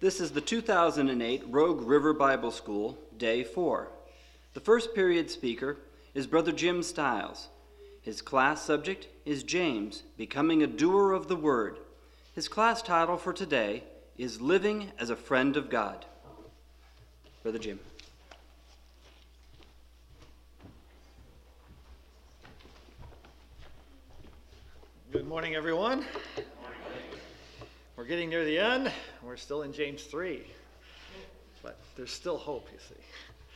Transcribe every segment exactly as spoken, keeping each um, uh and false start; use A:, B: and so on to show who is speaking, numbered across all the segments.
A: This is the two thousand eight Rogue River Bible School, Day four. The first period speaker is Brother Jim Stiles. His class subject is James, Becoming a Doer of the Word. His class title for today is Living as a Friend of God. Brother Jim.
B: Good morning, everyone. We're getting near the end. We're still in James three, but there's still hope, you see.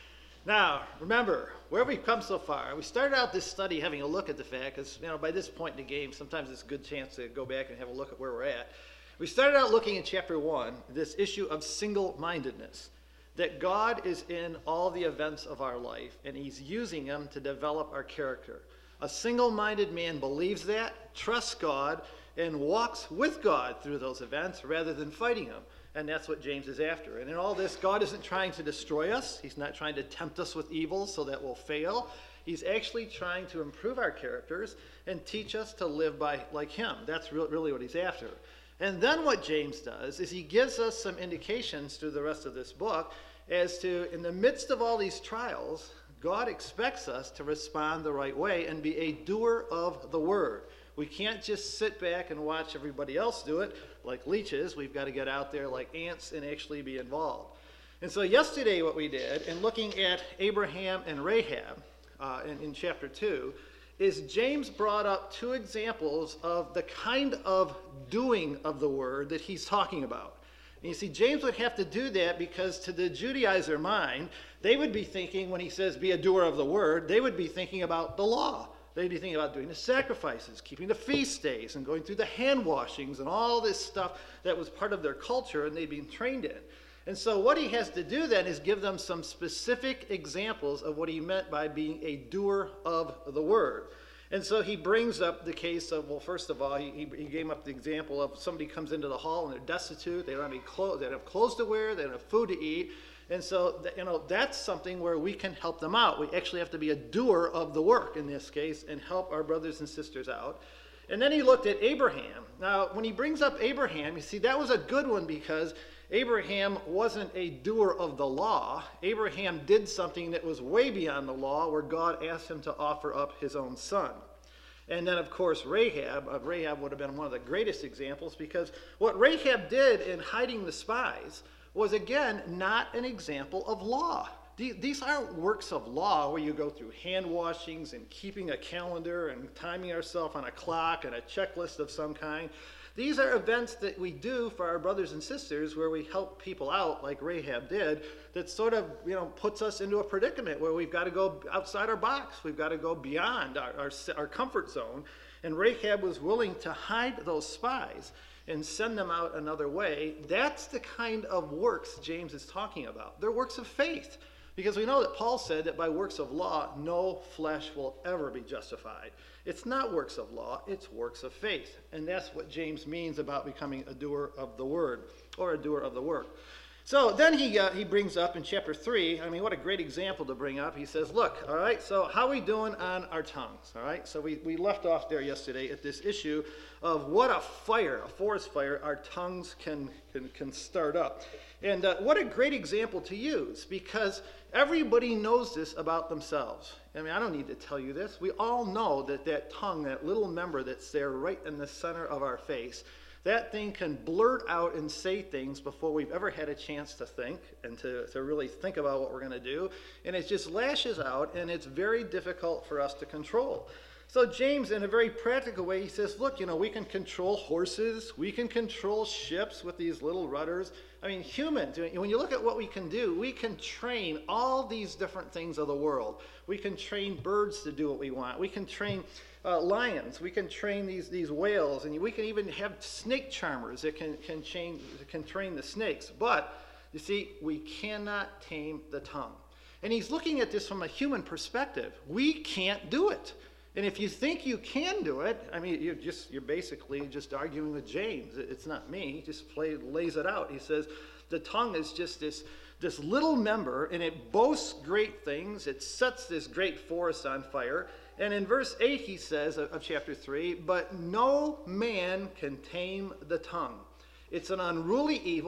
B: Now, remember, where we've come so far, we started out this study having a look at the fact, because, you know, by this point in the game, sometimes it's a good chance to go back and have a look at where we're at. We started out looking in chapter one, this issue of single-mindedness, that God is in all the events of our life, and he's using them to develop our character. A single-minded man believes that, trusts God, and walks with God through those events rather than fighting them. And that's what James is after. And in all this, God isn't trying to destroy us. He's not trying to tempt us with evil so that we'll fail. He's actually trying to improve our characters and teach us to live by like him. That's re- really what he's after. And then what James does is he gives us some indications through the rest of this book as to, in the midst of all these trials, God expects us to respond the right way and be a doer of the word. We can't just sit back and watch everybody else do it like leeches. We've got to get out there like ants and actually be involved. And so yesterday what we did, in looking at Abraham and Rahab uh, in, in chapter two, is James brought up two examples of the kind of doing of the word that he's talking about. And you see, James would have to do that because to the Judaizer mind, they would be thinking, when he says be a doer of the word, they would be thinking about the law. They'd be thinking about doing the sacrifices, keeping the feast days, and going through the hand washings and all this stuff that was part of their culture and they'd been trained in. And so what he has to do then is give them some specific examples of what he meant by being a doer of the word. And so he brings up the case of, well, first of all, he, he gave up the example of somebody comes into the hall and they're destitute, they don't have any clothes, they don't have clothes to wear, they don't have food to eat. And so, you know, that's something where we can help them out. We actually have to be a doer of the work in this case and help our brothers and sisters out. And then he looked at Abraham. Now, when he brings up Abraham, you see, that was a good one because Abraham wasn't a doer of the law. Abraham did something that was way beyond the law where God asked him to offer up his own son. And then, of course, Rahab. Uh, Rahab would have been one of the greatest examples because what Rahab did in hiding the spies was, again, not an example of law. These aren't works of law where you go through hand washings and keeping a calendar and timing ourselves on a clock and a checklist of some kind. These are events that we do for our brothers and sisters where we help people out like Rahab did that sort of, you know, puts us into a predicament where we've got to go outside our box. We've got to go beyond our, our, our comfort zone. And Rahab was willing to hide those spies and send them out another way. That's the kind of works James is talking about. They're works of faith. Because we know that Paul said that by works of law, no flesh will ever be justified. It's not works of law, it's works of faith. And that's what James means about becoming a doer of the word, or a doer of the work. So then he uh, he brings up in chapter three, I mean, what a great example to bring up. He says, look, all right, so how are we doing on our tongues, all right? So we, we left off there yesterday at this issue of what a fire, a forest fire, our tongues can, can, can start up. And uh, what a great example to use, because everybody knows this about themselves. I mean, I don't need to tell you this. We all know that that tongue, that little member that's there right in the center of our face, that thing can blurt out and say things before we've ever had a chance to think and to, to really think about what we're going to do. And it just lashes out, and it's very difficult for us to control. So James, in a very practical way, he says, look, you know, we can control horses. We can control ships with these little rudders. I mean, humans, when you look at what we can do, we can train all these different things of the world. We can train birds to do what we want. We can train uh, lions. We can train these, these whales. And we can even have snake charmers that can, can, chain, can train the snakes. But, you see, we cannot tame the tongue. And he's looking at this from a human perspective. We can't do it. And if you think you can do it, I mean, you're just you're basically just arguing with James. It's not me. He just play, lays it out. He says the tongue is just this, this little member, and it boasts great things. It sets this great forest on fire. And in verse eight, he says of, of chapter three, but no man can tame the tongue. It's an unruly evil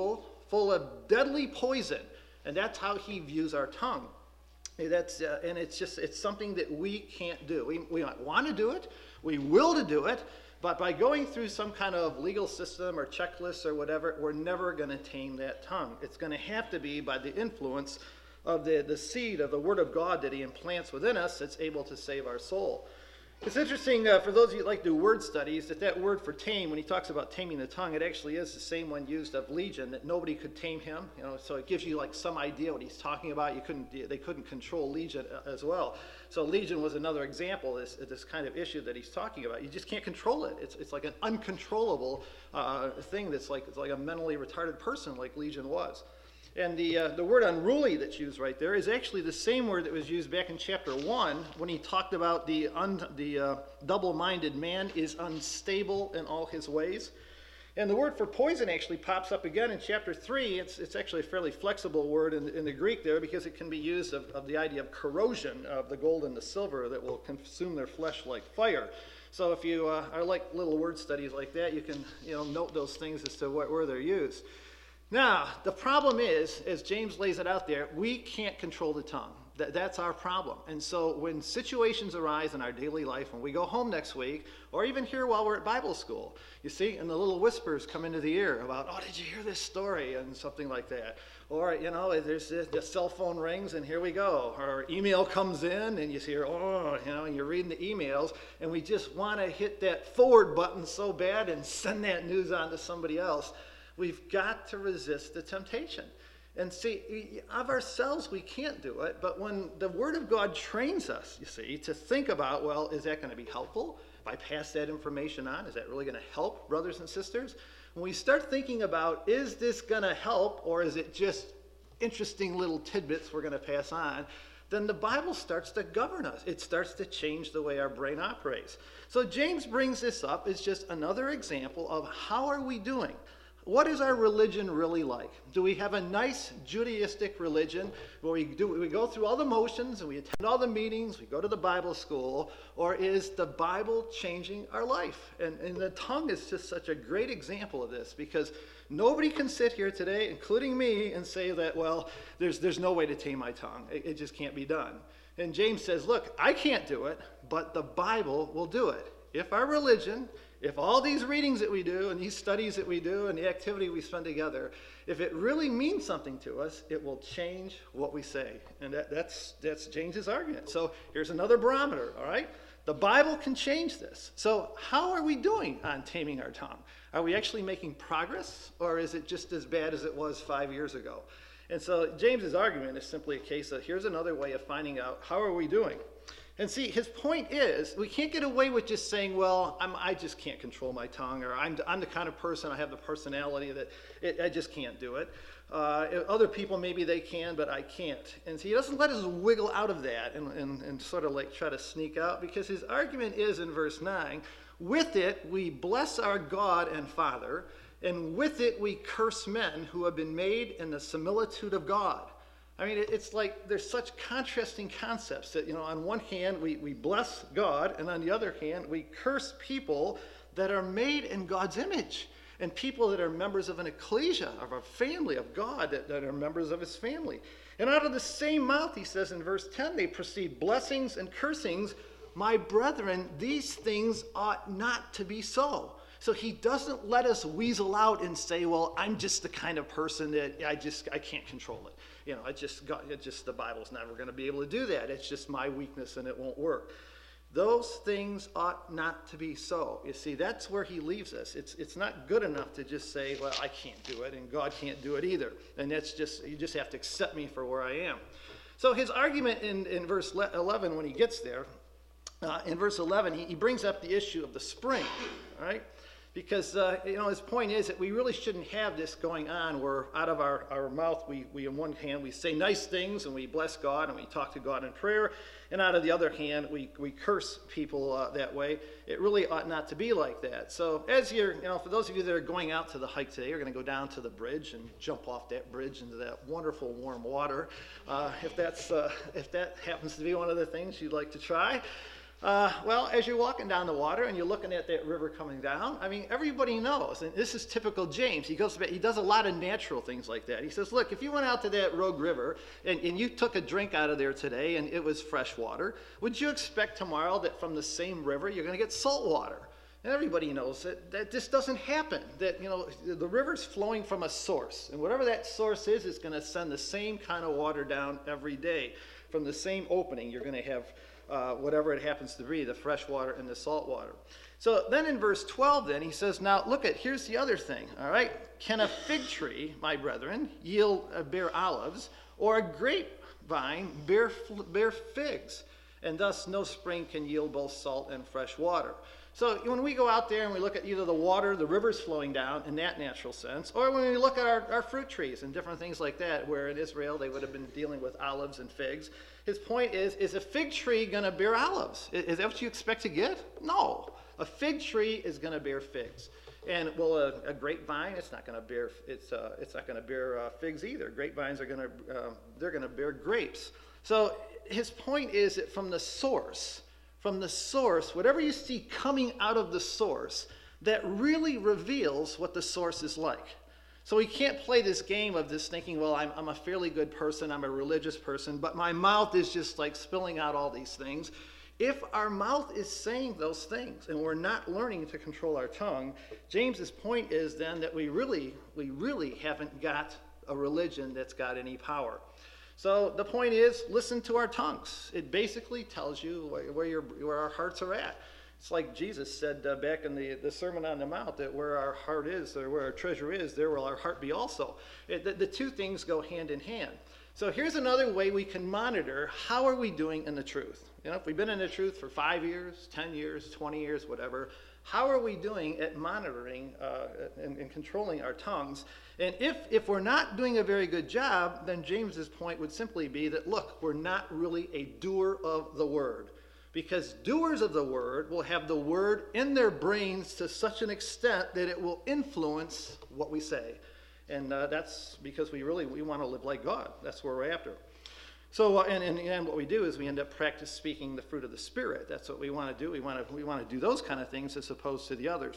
B: full of deadly poison. And that's how he views our tongue. That's, uh, and it's just, it's something that we can't do. We, we might want to do it, we will to do it, but by going through some kind of legal system or checklist or whatever, we're never going to tame that tongue. It's going to have to be by the influence of the, the seed of the Word of God that he implants within us that's able to save our soul. It's interesting, uh, for those of you that like to do word studies, that that word for tame, when he talks about taming the tongue, it actually is the same one used of Legion, that nobody could tame him. You know, so it gives you like some idea what he's talking about. You couldn't, they couldn't control Legion as well. So Legion was another example of this, this kind of issue that he's talking about. You just can't control it. It's, it's like an uncontrollable uh, thing that's like, it's like a mentally retarded person like Legion was. And the, uh, the word unruly that's used right there is actually the same word that was used back in chapter one when he talked about the, un, the uh, double-minded man is unstable in all his ways. And the word for poison actually pops up again in chapter three. It's, it's actually a fairly flexible word in, in the Greek there because it can be used of, of the idea of corrosion of the gold and the silver that will consume their flesh like fire. So if you uh, are like little word studies like that, you can you know, note those things as to what, where they're used. Now, the problem is, as James lays it out there, we can't control the tongue. That, that's our problem. And so when situations arise in our daily life, when we go home next week, or even here while we're at Bible school, you see, and the little whispers come into the ear about, oh, did you hear this story? And something like that. Or, you know, there's this, the cell phone rings and here we go. Or email comes in and you hear, oh, you know, and you're reading the emails and we just want to hit that forward button so bad and send that news on to somebody else. We've got to resist the temptation. And see, of ourselves, we can't do it. But when the Word of God trains us, you see, to think about, well, is that going to be helpful? If I pass that information on, is that really going to help brothers and sisters? When we start thinking about, is this going to help, or is it just interesting little tidbits we're going to pass on, then the Bible starts to govern us. It starts to change the way our brain operates. So James brings this up as just another example of how are we doing? What is our religion really like? Do we have a nice Judaistic religion where we do we go through all the motions and we attend all the meetings, we go to the Bible school, or is the Bible changing our life? And, and the tongue is just such a great example of this because nobody can sit here today, including me, and say that, well, there's, there's no way to tame my tongue. It, it just can't be done. And James says, look, I can't do it, but the Bible will do it. If our religion, if all these readings that we do and these studies that we do and the activity we spend together, if it really means something to us, it will change what we say. And that, that's, that's James's argument. So here's another barometer, all right? The Bible can change this. So how are we doing on taming our tongue? Are we actually making progress, or is it just as bad as it was five years ago? And so James's argument is simply a case of here's another way of finding out how are we doing. And see, his point is, we can't get away with just saying, well, I'm, I just can't control my tongue, or I'm, I'm the kind of person, I have the personality that it, I just can't do it. Uh, other people, maybe they can, but I can't. And so he doesn't let us wiggle out of that and, and, and sort of like try to sneak out, because his argument is in verse nine, with it we bless our God and Father, and with it we curse men who have been made in the similitude of God. I mean, it's like there's such contrasting concepts that, you know, on one hand, we, we bless God, and on the other hand, we curse people that are made in God's image, and people that are members of an ecclesia, of a family of God, that, that are members of his family. And out of the same mouth, he says in verse ten, they proceed blessings and cursings. My brethren, these things ought not to be so. So he doesn't let us weasel out and say, well, I'm just the kind of person that I just, I can't control it. You know, I just got, it just, the Bible's never going to be able to do that. It's just my weakness and it won't work. Those things ought not to be so. You see, that's where he leaves us. It's, it's not good enough to just say, well, I can't do it and God can't do it either. And that's just, you just have to accept me for where I am. So his argument in, in verse eleven, when he gets there, uh, in verse eleven, he, he brings up the issue of the spring, all right? Because, uh, you know, his point is that we really shouldn't have this going on where out of our, our mouth, we, we, on one hand, we say nice things and we bless God and we talk to God in prayer. And out of the other hand, we, we curse people uh, that way. It really ought not to be like that. So as you're, you know, for those of you that are going out to the hike today, you're going to go down to the bridge and jump off that bridge into that wonderful warm water. Uh, if, that's, uh, if that happens to be one of the things you'd like to try. Uh, well, as you're walking down the water and you're looking at that river coming down, I mean, everybody knows, and this is typical James. He goes, he does a lot of natural things like that. He says, look, if you went out to that Rogue River and, and you took a drink out of there today and it was fresh water, would you expect tomorrow that from the same river you're going to get salt water? And everybody knows that, that this doesn't happen, that, you know, the river's flowing from a source, and whatever that source is, is going to send the same kind of water down every day. From the same opening, you're going to have Uh, whatever it happens to be, the fresh water and the salt water. So then in verse twelve then, he says, now look at, here's the other thing, all right? Can a fig tree, my brethren, yield, uh, bear olives, or a grapevine bear, bear figs? And thus no spring can yield both salt and fresh water. So when we go out there and we look at either the water, the rivers flowing down in that natural sense, or when we look at our, our fruit trees and different things like that, where in Israel they would have been dealing with olives and figs, his point is, is a fig tree going to bear olives? Is, is that what you expect to get? No. A fig tree is going to bear figs. And well, a, a grapevine, it's not going to bear, it's, uh, it's not going to bear uh, figs either. Grapevines are going to, uh, they're going to bear grapes. So his point is that from the source, From the source, whatever you see coming out of the source, that really reveals what the source is like. So we can't play this game of this thinking, well, I'm, I'm a fairly good person, I'm a religious person, but my mouth is just like spilling out all these things. If our mouth is saying those things and we're not learning to control our tongue, James's point is then that we really, we really haven't got a religion that's got any power. So the point is, listen to our tongues. It basically tells you where, where, your, where our hearts are at. It's like Jesus said uh, back in the, the Sermon on the Mount, that where our heart is, or where our treasure is, there will our heart be also. It, the, the two things go hand in hand. So here's another way we can monitor how are we doing in the truth. You know, if we've been in the truth for five years, ten years, twenty years, whatever, how are we doing at monitoring uh, and, and controlling our tongues? And if, if we're not doing a very good job, then James's point would simply be that, look, we're not really a doer of the word. Because doers of the word will have the word in their brains to such an extent that it will influence what we say. And uh, that's because we really, we want to live like God. That's where we're after. So, uh, and, and, and what we do is we end up practice speaking the fruit of the Spirit. That's what we want to do. We want to we want to do those kind of things as opposed to the others.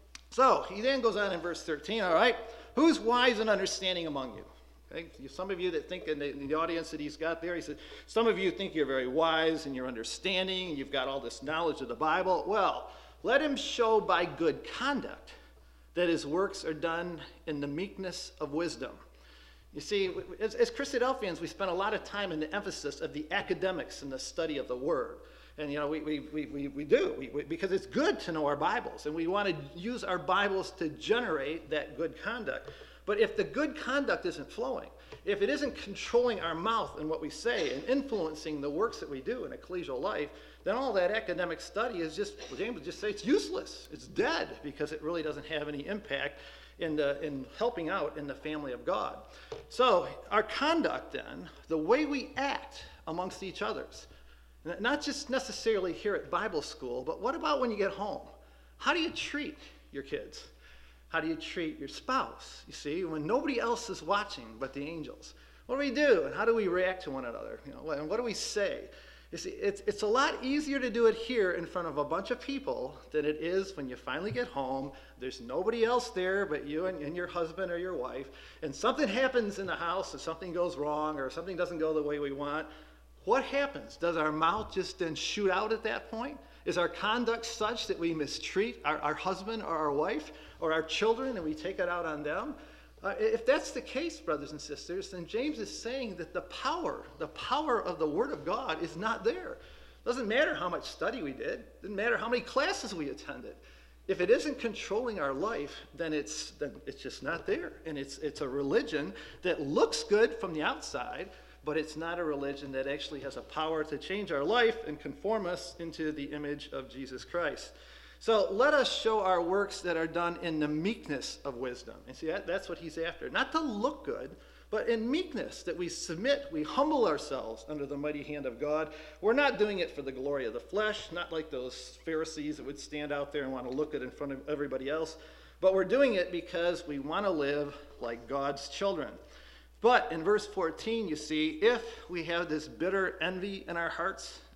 B: So he then goes on in verse thirteen, all right, who's wise and understanding among you? Okay? Some of you that think in the, in the audience that he's got there, he said, some of you think you're very wise and you're understanding and you've got all this knowledge of the Bible. Well, let him show by good conduct that his works are done in the meekness of wisdom. You see, as, as Christadelphians, we spend a lot of time in the emphasis of the academics and the study of the Word. And, you know, we, we, we, we do, we, we, because it's good to know our Bibles. And we want to use our Bibles to generate that good conduct. But if the good conduct isn't flowing, if it isn't controlling our mouth and what we say and influencing the works that we do in ecclesial life, then all that academic study is just, well, James would just say it's useless. It's dead because it really doesn't have any impact in, the, in helping out in the family of God. So our conduct then, the way we act amongst each others, not just necessarily here at Bible school, but what about when you get home? How do you treat your kids? How do you treat your spouse? You see, when nobody else is watching but the angels. What do we do? And how do we react to one another? You know, and what do we say? You see, it's, it's a lot easier to do it here in front of a bunch of people than it is when you finally get home. There's nobody else there but you and, and your husband or your wife. And something happens in the house, or something goes wrong, or something doesn't go the way we want. What happens? Does our mouth just then shoot out at that point? Is our conduct such that we mistreat our, our husband or our wife or our children and we take it out on them? Uh, if that's the case, brothers and sisters, then James is saying that the power, the power of the Word of God is not there. Doesn't matter how much study we did. Doesn't matter how many classes we attended. If it isn't controlling our life, then it's, then it's just not there. And it's, it's a religion that looks good from the outside, but it's not a religion that actually has a power to change our life and conform us into the image of Jesus Christ. So let us show our works that are done in the meekness of wisdom. And see, that, that's what he's after. Not to look good, but in meekness, that we submit, we humble ourselves under the mighty hand of God. We're not doing it for the glory of the flesh, not like those Pharisees that would stand out there and want to look good in front of everybody else, but we're doing it because we want to live like God's children. But in verse fourteen, you see, if we have this bitter envy in our hearts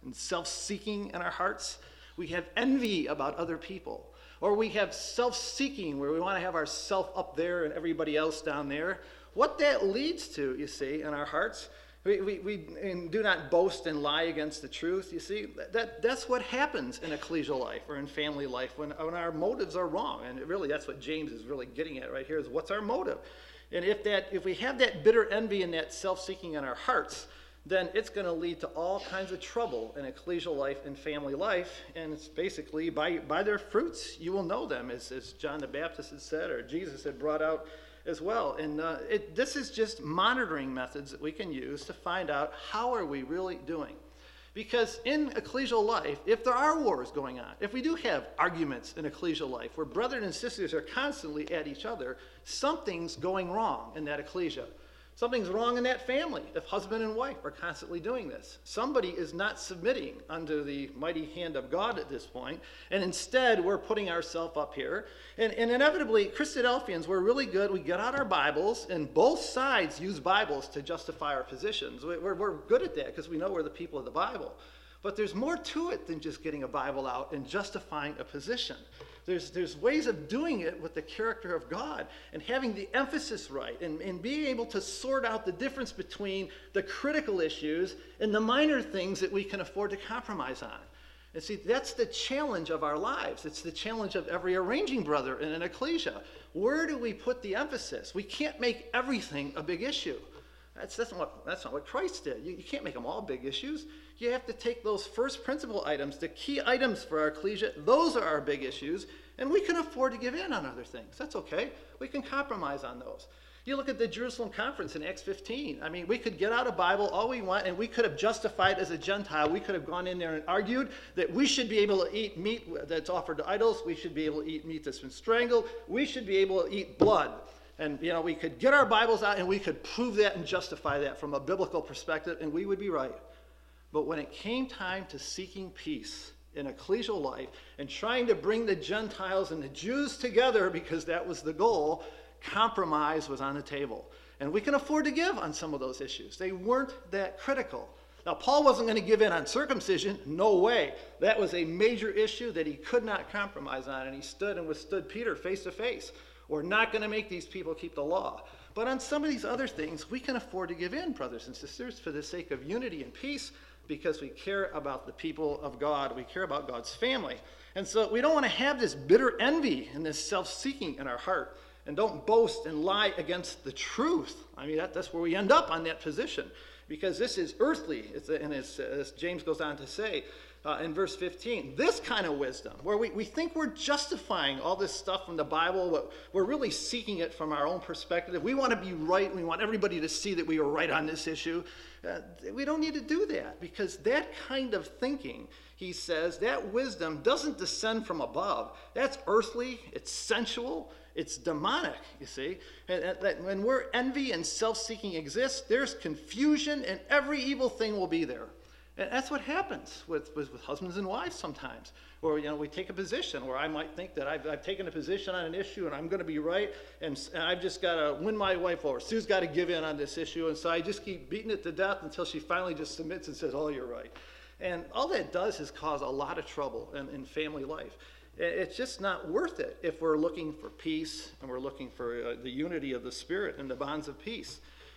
B: and self-seeking in our hearts. We have envy about other people. Or we have self-seeking where we want to have ourself up there and everybody else down there. What that leads to, you see, in our hearts, we, we, we and do not boast and lie against the truth, you see. That, that's what happens in ecclesial life or in family life when, when our motives are wrong. And really that's what James is really getting at right here is what's our motive? And if, that, if we have that bitter envy and that self-seeking in our hearts, then it's going to lead to all kinds of trouble in ecclesial life and family life. And it's basically by, by their fruits you will know them, as, as John the Baptist had said, or Jesus had brought out as well. And uh, it, this is just monitoring methods that we can use to find out how are we really doing. Because in ecclesial life, if there are wars going on, if we do have arguments in ecclesial life where brothers and sisters are constantly at each other, something's going wrong in that ecclesia. Something's wrong in that family if husband and wife are constantly doing this. Somebody is not submitting under the mighty hand of God at this point, and instead we're putting ourselves up here. And, and inevitably, Christadelphians, we're really good. We get out our Bibles, and both sides use Bibles to justify our positions. We're, we're good at that because we know we're the people of the Bible. But there's more to it than just getting a Bible out and justifying a position. There's, there's ways of doing it with the character of God and having the emphasis right and, and being able to sort out the difference between the critical issues and the minor things that we can afford to compromise on. And see, that's the challenge of our lives. It's the challenge of every arranging brother in an ecclesia. Where do we put the emphasis? We can't make everything a big issue. That's, that's, not, what, that's not what Christ did. You, you can't make them all big issues. You have to take those first principle items, the key items for our ecclesia. Those are our big issues, and we can afford to give in on other things. That's okay. We can compromise on those. You look at the Jerusalem conference in Acts fifteen. I mean, we could get out a Bible all we want, and we could have justified as a Gentile. We could have gone in there and argued that we should be able to eat meat that's offered to idols. We should be able to eat meat that's been strangled. We should be able to eat blood. And, you know, we could get our Bibles out, and we could prove that and justify that from a biblical perspective, and we would be right. But when it came time to seeking peace in ecclesial life and trying to bring the Gentiles and the Jews together, because that was the goal, compromise was on the table. And we can afford to give on some of those issues. They weren't that critical. Now, Paul wasn't going to give in on circumcision. No way. That was a major issue that he could not compromise on, and he stood and withstood Peter face to face. We're not going to make these people keep the law. But on some of these other things, we can afford to give in, brothers and sisters, for the sake of unity and peace, because we care about the people of God. We care about God's family. And so we don't want to have this bitter envy and this self-seeking in our heart. And don't boast and lie against the truth. I mean, that, that's where we end up on that position. Because this is earthly, it's, and as, as James goes on to say uh, in verse fifteen, this kind of wisdom, where we, we think we're justifying all this stuff from the Bible, we're really seeking it from our own perspective. We want to be right, we want everybody to see that we are right on this issue. Uh, we don't need to do that, because that kind of thinking, he says, that wisdom doesn't descend from above. That's earthly, it's sensual, it's demonic, you see. And, and that when we're envy and self-seeking exists, there's confusion, and every evil thing will be there. And that's what happens with, with, with husbands and wives sometimes. Or, you know, we take a position where I might think that I've, I've taken a position on an issue and I'm going to be right, and, and I've just got to win my wife over. Sue's got to give in on this issue, and so I just keep beating it to death until she finally just submits and says, oh, you're right. And all that does is cause a lot of trouble in, in family life. It's just not worth it if we're looking for peace and we're looking for uh, the unity of the Spirit and the bonds of peace.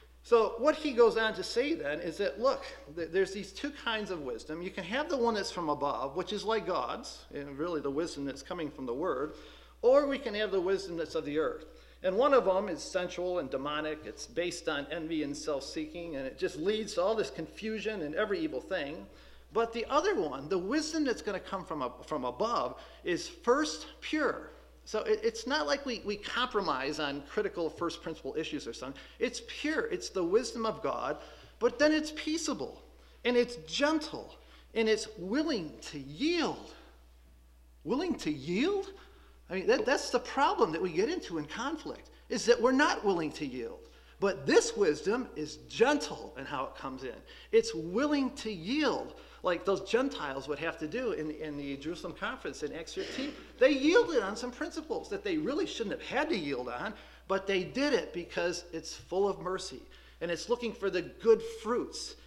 B: So what he goes on to say then is that, look, th- there's these two kinds of wisdom. You can have the one that's from above, which is like God's, and really the wisdom that's coming from the Word, or we can have the wisdom that's of the earth. And one of them is sensual and demonic. It's based on envy and self-seeking, and it just leads to all this confusion and every evil thing. But the other one, the wisdom that's going to come from, a, from above, is first pure. So it, it's not like we, we compromise on critical first principle issues or something. It's pure. It's the wisdom of God, but then it's peaceable, and it's gentle, and it's willing to yield. Willing to yield? I mean, that, that's the problem that we get into in conflict, is that we're not willing to yield. But this wisdom is gentle in how it comes in. It's willing to yield, like those Gentiles would have to do in, in the Jerusalem conference in Acts fifteen. They yielded on some principles that they really shouldn't have had to yield on, but they did it because it's full of mercy, and it's looking for the good fruits,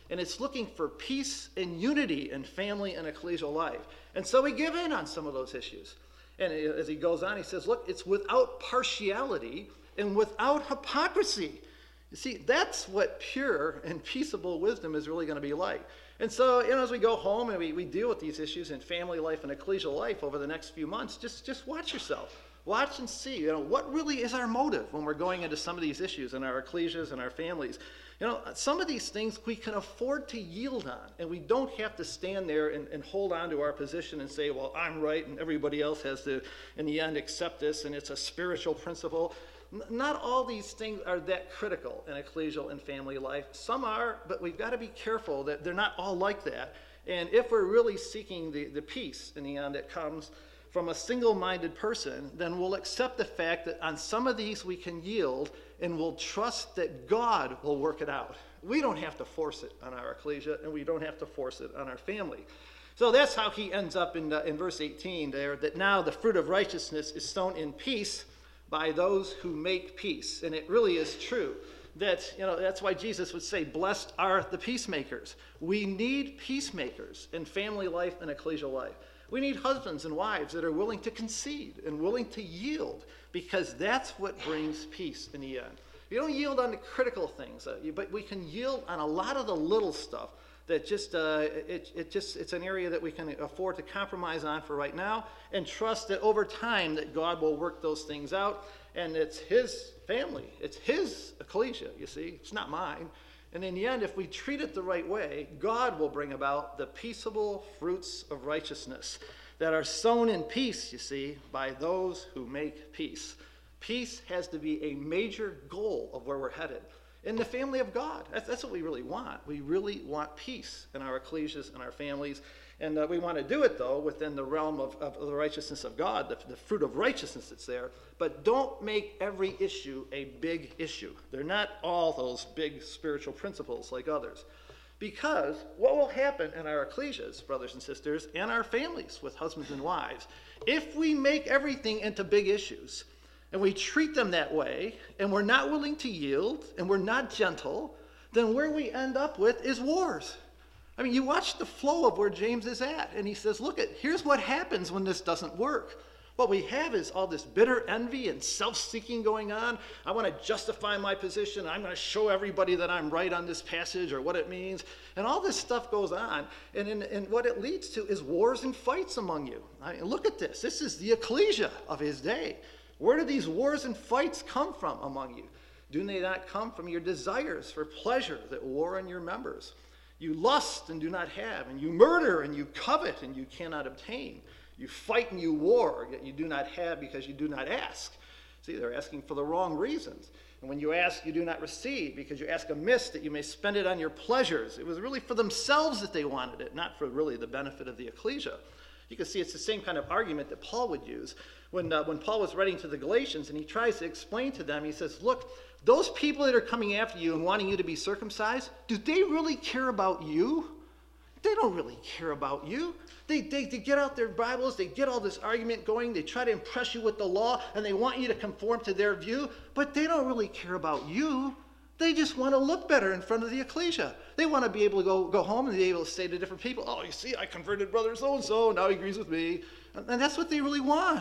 B: And it's looking for peace and unity in family and ecclesial life. And so we give in on some of those issues. And as he goes on, he says, look, it's without partiality and without hypocrisy. You see, that's what pure and peaceable wisdom is really going to be like. And so, you know, as we go home and we, we deal with these issues in family life and ecclesial life over the next few months, just, just watch yourself. Watch and see, you know, what really is our motive when we're going into some of these issues in our ecclesias and our families. You know, some of these things we can afford to yield on, and we don't have to stand there and, and hold on to our position and say, well, I'm right, and everybody else has to, in the end, accept this, and it's a spiritual principle. N- not all these things are that critical in ecclesial and family life. Some are, but we've got to be careful that they're not all like that. And if we're really seeking the, the peace in the end that comes from a single-minded person, then we'll accept the fact that on some of these we can yield, and we'll trust that God will work it out. We don't have to force it on our ecclesia, and we don't have to force it on our family. So that's how he ends up in, uh, in verse eighteen there, that now the fruit of righteousness is sown in peace by those who make peace. And it really is true that, you know, that's why Jesus would say, blessed are the peacemakers. We need peacemakers in family life and ecclesial life. We need husbands and wives that are willing to concede and willing to yield, because that's what brings peace in the end. You don't yield on the critical things, uh, you, but we can yield on a lot of the little stuff that just, uh, it, it just, it's an area that we can afford to compromise on for right now, and trust that over time that God will work those things out, and it's his family, it's his ecclesia, you see, it's not mine. And in the end, if we treat it the right way, God will bring about the peaceable fruits of righteousness that are sown in peace, you see, by those who make peace. Peace has to be a major goal of where we're headed. In the family of God, that's, that's what we really want. We really want peace in our ecclesias and our families. And uh, we want to do it, though, within the realm of, of the righteousness of God, the, the fruit of righteousness that's there. But don't make every issue a big issue. They're not all those big spiritual principles like others. Because what will happen in our ecclesias, brothers and sisters, and our families with husbands and wives, if we make everything into big issues, and we treat them that way, and we're not willing to yield, and we're not gentle, then where we end up with is wars. I mean, you watch the flow of where James is at, and he says, look, at here's what happens when this doesn't work. What we have is all this bitter envy and self-seeking going on. I want to justify my position. I'm going to show everybody that I'm right on this passage or what it means. And all this stuff goes on. And, in, and what it leads to is wars and fights among you. I mean, look at this. This is the ecclesia of his day. Where do these wars and fights come from among you? Do they not come from your desires for pleasure that war in your members? You lust and do not have, and you murder and you covet and you cannot obtain. You fight and you war, yet you do not have because you do not ask. See, they're asking for the wrong reasons. And when you ask, you do not receive because you ask amiss that you may spend it on your pleasures. It was really for themselves that they wanted it, not for really the benefit of the ecclesia. You can see it's the same kind of argument that Paul would use. When, uh, when Paul was writing to the Galatians and he tries to explain to them, he says, look, those people that are coming after you and wanting you to be circumcised, do they really care about you? They don't really care about you. They, they, they get out their Bibles, they get all this argument going, they try to impress you with the law, and they want you to conform to their view, but they don't really care about you. They just want to look better in front of the ecclesia. They want to be able to go, go home and be able to say to different people, oh, you see, I converted brother so-and-so, now he agrees with me. And, and that's what they really want.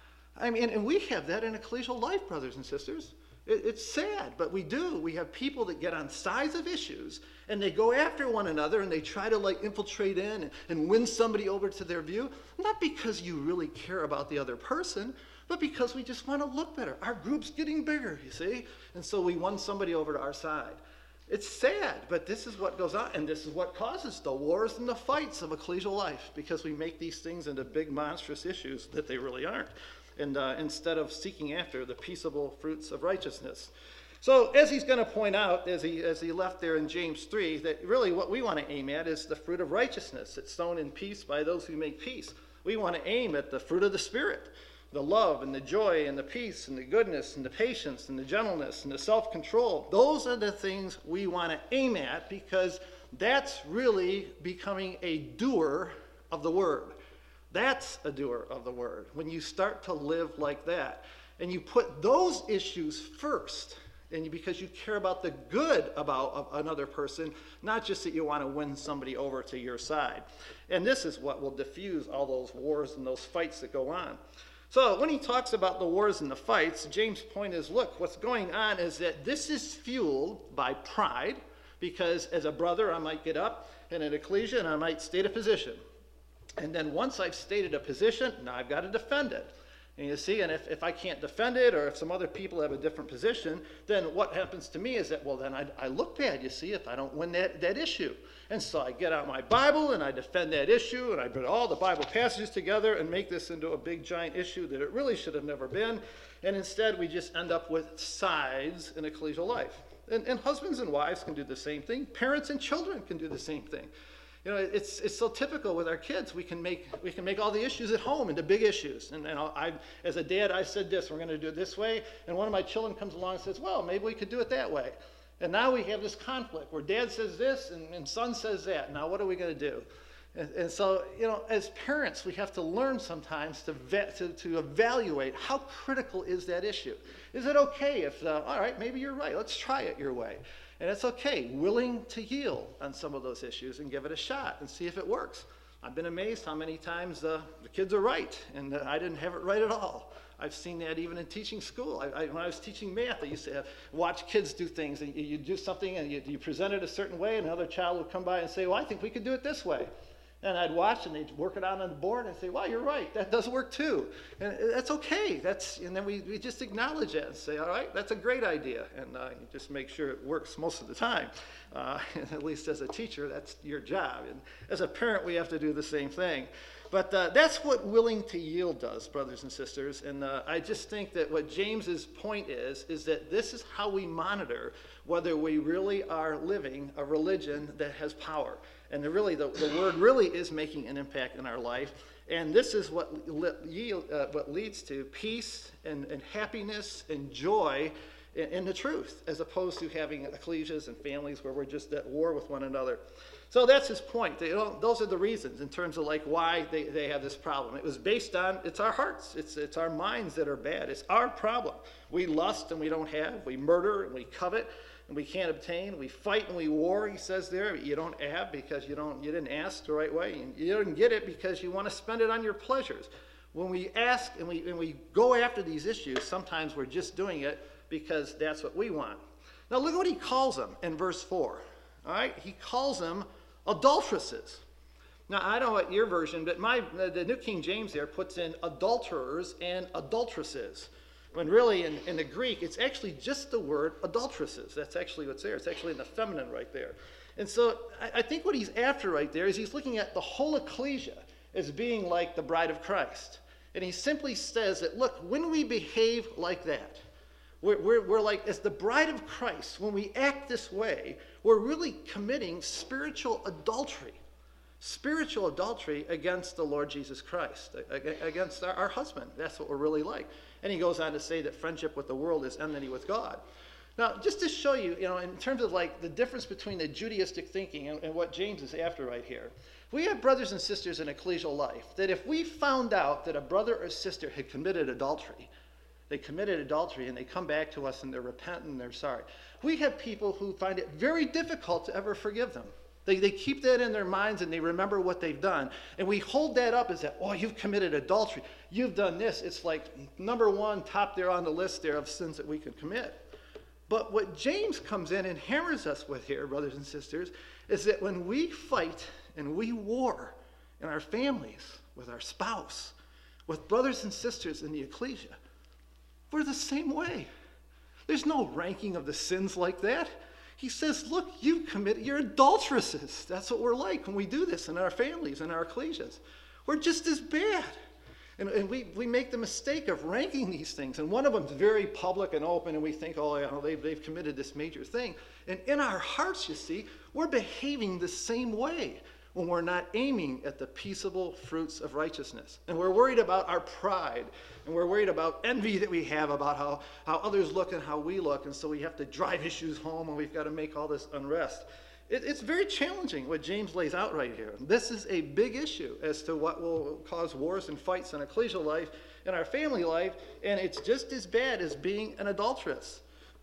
B: I mean, and we have that in ecclesial life, brothers and sisters. It, it's sad, but we do. We have people that get on sides of issues, and they go after one another, and they try to, like, infiltrate in and, and win somebody over to their view, not because you really care about the other person, but because we just want to look better. Our group's getting bigger, you see? And so we won somebody over to our side. It's sad, but this is what goes on, and this is what causes the wars and the fights of ecclesial life, because we make these things into big, monstrous issues that they really aren't, and uh, instead of seeking after the peaceable fruits of righteousness. So as he's going to point out, as he, as he left there in James three, that really what we want to aim at is the fruit of righteousness. It's sown in peace by those who make peace. We want to aim at the fruit of the Spirit. The love and the joy and the peace and the goodness and the patience and the gentleness and the self-control. Those are the things we want to aim at, because that's really becoming a doer of the word. That's a doer of the word. When you start to live like that and you put those issues first and you, because you care about the good about another person, not just that you want to win somebody over to your side. And this is what will diffuse all those wars and those fights that go on. So when he talks about the wars and the fights, James' point is, look, what's going on is that this is fueled by pride, because as a brother, I might get up in an ecclesia and I might state a position. And then once I've stated a position, now I've got to defend it. And you see, and if, if I can't defend it, or if some other people have a different position, then what happens to me is that, well, then I, I look bad, you see, if I don't win that, that issue. And so I get out my Bible and I defend that issue, and I put all the Bible passages together and make this into a big giant issue that it really should have never been. And instead we just end up with sides in ecclesial life. And, and husbands and wives can do the same thing. Parents and children can do the same thing. You know, it's it's so typical with our kids. We can make we can make all the issues at home into big issues. And, and I, as a dad, I said this: we're going to do it this way. And one of my children comes along and says, "Well, maybe we could do it that way." And now we have this conflict where dad says this and, and son says that. Now what are we going to do? And, and so, you know, as parents, we have to learn sometimes to vet, to, to evaluate how critical is that issue. Is it okay if, uh, all right, maybe you're right. Let's try it your way. And it's okay, willing to yield on some of those issues and give it a shot and see if it works. I've been amazed how many times uh, the kids are right, and uh, I didn't have it right at all. I've seen that even in teaching school. I, I, when I was teaching math, I used to have, watch kids do things, and you, you do something and you, you present it a certain way, and another child would come by and say, well, I think we could do it this way. And I'd watch, and they'd work it out on the board and say, well, you're right, that does work too. And that's okay. That's, and then we, we just acknowledge that and say, all right, that's a great idea. And uh, you just make sure it works most of the time. Uh, at least as a teacher, that's your job. And as a parent, we have to do the same thing. But uh, that's what willing to yield does, brothers and sisters. And uh, I just think that what James's point is, is that this is how we monitor whether we really are living a religion that has power. And the, really, the, the word really is making an impact in our life. And this is what, li- yield, uh, what leads to peace and, and happiness and joy in, in the truth, as opposed to having ecclesias and families where we're just at war with one another. So that's his point. They don't, those are the reasons in terms of like why they, they have this problem. It was based on, it's our hearts. It's, it's our minds that are bad. It's our problem. We lust and we don't have. We murder and we covet and we can't obtain. We fight and we war, he says there. You don't have because you, don't, you didn't ask the right way. And you didn't get it because you want to spend it on your pleasures. When we ask and we, and we go after these issues, sometimes we're just doing it because that's what we want. Now look at what he calls them in verse four. All right, he calls them adulteresses. Now, I don't know what your version, but my the New King James there puts in adulterers and adulteresses. When really in, in the Greek, it's actually just the word adulteresses. That's actually what's there. It's actually in the feminine right there. And so I, I think what he's after right there is he's looking at the whole ecclesia as being like the bride of Christ. And he simply says that, look, when we behave like that, We're, we're, we're like, as the bride of Christ, when we act this way, we're really committing spiritual adultery. Spiritual adultery against the Lord Jesus Christ, against our, our husband. That's what we're really like. And he goes on to say that friendship with the world is enmity with God. Now, just to show you, you know, in terms of like the difference between the Judaistic thinking and, and what James is after right here, we have brothers and sisters in ecclesial life that if we found out that a brother or sister had committed adultery, they committed adultery and they come back to us and they're repentant and they're sorry. We have people who find it very difficult to ever forgive them. They, they keep that in their minds and they remember what they've done. And we hold that up as that, oh, you've committed adultery. You've done this. It's like number one, top there on the list there of sins that we could commit. But what James comes in and hammers us with here, brothers and sisters, is that when we fight and we war in our families, with our spouse, with brothers and sisters in the ecclesia, we're the same way. There's no ranking of the sins like that. He says, look, you committed, you're adulteresses. That's what we're like when we do this in our families, in our ecclesias. We're just as bad. And, and we, we make the mistake of ranking these things. And one of them is very public and open, and we think, oh, you know, they've, they've committed this major thing. And in our hearts, you see, we're behaving the same way when we're not aiming at the peaceable fruits of righteousness. And we're worried about our pride, and we're worried about envy that we have about how, how others look and how we look, and so we have to drive issues home, and we've got to make all this unrest. It, it's very challenging what James lays out right here. This is a big issue as to what will cause wars and fights in ecclesial life, in our family life, and it's just as bad as being an adulteress.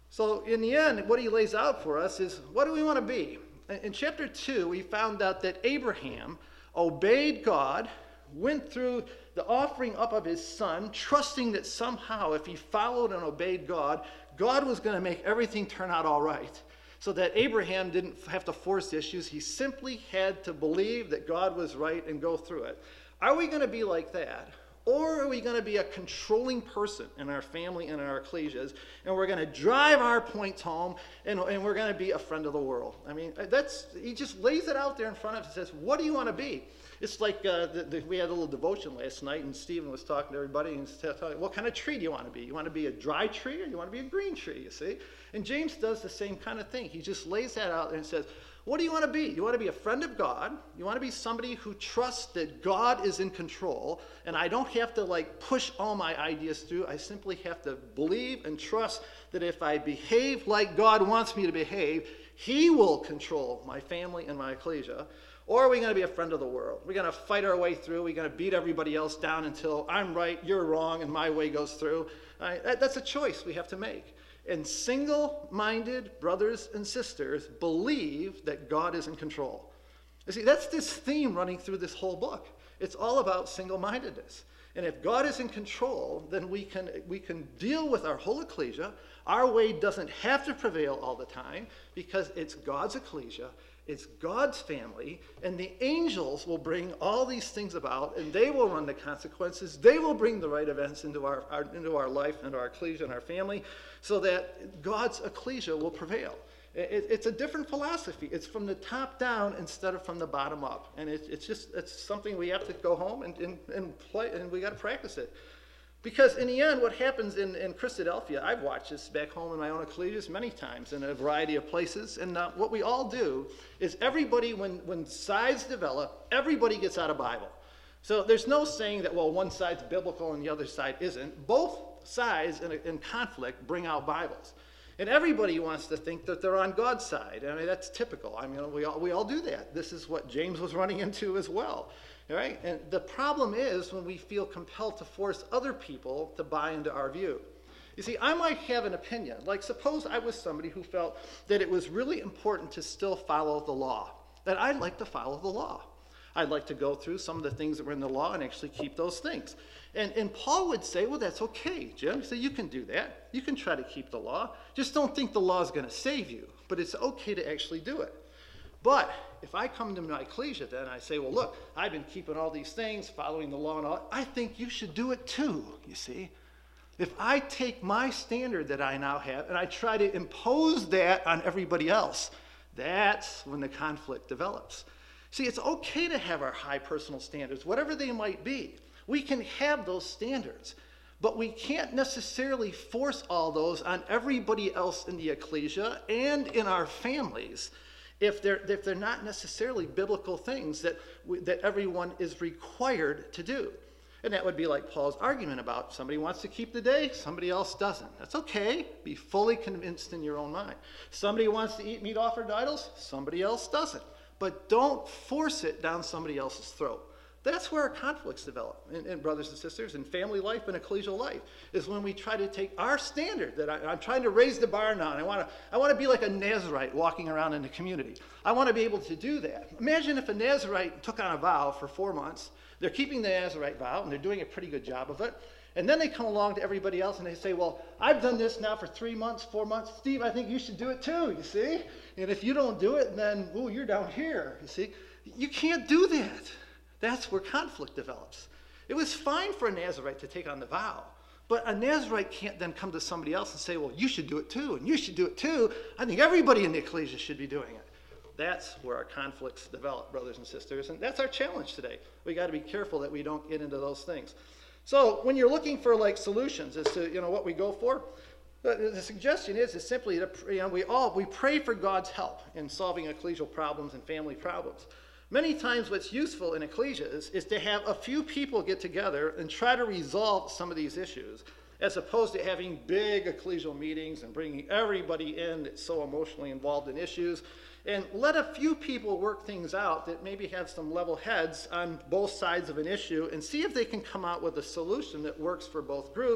B: So in the end, what he lays out for us is, what do we want to be? In chapter two, we found out that Abraham obeyed God, went through the offering up of his son, trusting that somehow if he followed and obeyed God, God was going to make everything turn out all right. So that Abraham didn't have to force issues. He simply had to believe that God was right and go through it. Are we going to be like that? Or are we going to be a controlling person in our family and in our ecclesias, and we're going to drive our points home, and, and we're going to be a friend of the world? I mean, that's, he just lays it out there in front of us and says, what do you want to be? It's like uh, the, the, we had a little devotion last night, and Stephen was talking to everybody, and telling, what kind of tree do you want to be? You want to be a dry tree, or you want to be a green tree, you see? And James does the same kind of thing. He just lays that out there and says, what do you want to be? You want to be a friend of God. You want to be somebody who trusts that God is in control, and I don't have to like push all my ideas through. I simply have to believe and trust that if I behave like God wants me to behave, he will control my family and my ecclesia. Or are we going to be a friend of the world? We're going to fight our way through. We're going to beat everybody else down until I'm right, you're wrong, and my way goes through. Right? That, that's a choice we have to make. And single-minded brothers and sisters believe that God is in control. You see, that's this theme running through this whole book. It's all about single-mindedness. And if God is in control, then we can, we can deal with our whole ecclesia. Our way doesn't have to prevail all the time because it's God's ecclesia. It's God's family, and the angels will bring all these things about, and they will run the consequences. They will bring the right events into our, our, into our life, into our ecclesia and our family, so that God's ecclesia will prevail. It, it's a different philosophy. It's from the top down instead of from the bottom up, and it, it's just it's something we have to go home and, and, and play, and we got to practice it. Because in the end, what happens in, in Christadelphia, I've watched this back home in my own ecclesias many times in a variety of places, and uh, what we all do is everybody, when, when sides develop, everybody gets out a Bible. So there's no saying that, well, one side's biblical and the other side isn't. Both sides in, a, in conflict bring out Bibles. And everybody wants to think that they're on God's side. I mean, that's typical. I mean, we all, we all do that. This is what James was running into as well. Right? And the problem is when we feel compelled to force other people to buy into our view. You see, I might have an opinion. Like, suppose I was somebody who felt that it was really important to still follow the law, that I'd like to follow the law. I'd like to go through some of the things that were in the law and actually keep those things. And, and Paul would say, well, that's okay, Jim. So you can do that. You can try to keep the law. Just don't think the law is going to save you. But it's okay to actually do it. But if I come to my ecclesia then I say, well, look, I've been keeping all these things, following the law and all, I think you should do it too, you see. If I take my standard that I now have and I try to impose that on everybody else, that's when the conflict develops. See, it's okay to have our high personal standards, whatever they might be. We can have those standards, but we can't necessarily force all those on everybody else in the ecclesia and in our families. If they're, if they're not necessarily biblical things that, we, that everyone is required to do. And that would be like Paul's argument about somebody wants to keep the day, somebody else doesn't. That's okay. Be fully convinced in your own mind. Somebody wants to eat meat offered to idols, somebody else doesn't. But don't force it down somebody else's throat. That's where our conflicts develop, in, in brothers and sisters, in family life and ecclesial life, is when we try to take our standard, that I, I'm trying to raise the bar now, and I want to I want to be like a Nazirite walking around in the community. I want to be able to do that. Imagine if a Nazirite took on a vow for four months. They're keeping the Nazirite vow, and they're doing a pretty good job of it. And then they come along to everybody else, and they say, well, I've done this now for three months, four months. Steve, I think you should do it too, you see? And if you don't do it, then, ooh, you're down here, you see? You can't do that. That's where conflict develops. It was fine for a Nazirite to take on the vow, but a Nazirite can't then come to somebody else and say, well, you should do it too, and you should do it too. I think everybody in the ecclesia should be doing it. That's where our conflicts develop, brothers and sisters, and that's our challenge today. We got to be careful that we don't get into those things. So when you're looking for like solutions as to you know what we go for, the, the suggestion is is simply that you know we all we pray for God's help in solving ecclesial problems and family problems. Many times what's useful in ecclesias is to have a few people get together and try to resolve some of these issues, as opposed to having big ecclesial meetings and bringing everybody in that's so emotionally involved in issues. And let a few people work things out that maybe have some level heads on both sides of an issue and see if they can come out with a solution that works for both groups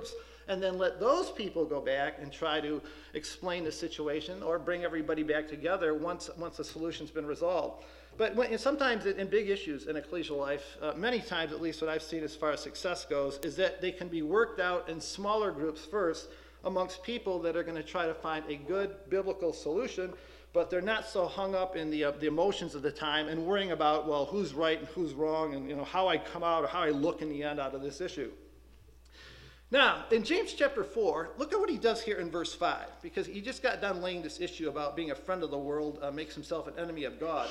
B: and then let those people go back and try to explain the situation or bring everybody back together once, once the solution's been resolved. But when, and sometimes in big issues in ecclesial life, uh, many times at least what I've seen as far as success goes, is that they can be worked out in smaller groups first amongst people that are going to try to find a good biblical solution, but they're not so hung up in the, uh, the emotions of the time and worrying about, well, who's right and who's wrong, and you know how I come out or how I look in the end out of this issue. Now, in James chapter four, look at what he does here in verse five, because he just got done laying this issue about being a friend of the world, uh, makes himself an enemy of God.